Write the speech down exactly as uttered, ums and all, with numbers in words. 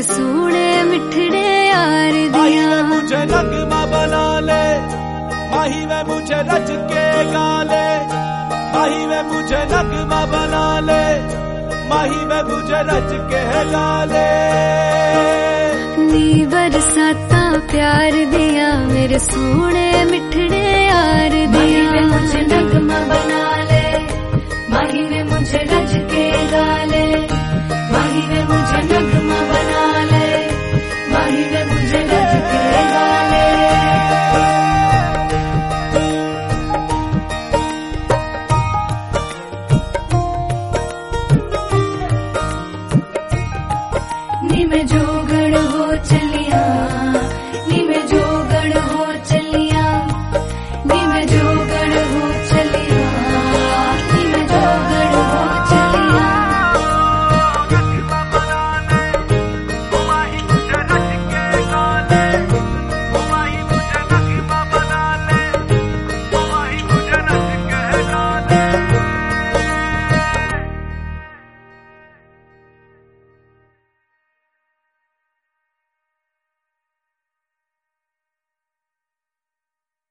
मेरे सोने मिठड़े यार दिया। माही वे मुझे नगमा बना ले, माही वे मुझे रच के गा ले, माही वे मुझे नगमा बना ले, माही वे मुझे रच के गा ले। नी बरसाता प्यार दिया मेरे सोने मिठड़े यार दिया। माही वे मुझे नगमा बना ले, माही वे मुझे रच के गा ले, माही वे मुझे नगमा बना ले, माही वे मुझे रच के गा ले। नी मैं जोगड़ हो चलिया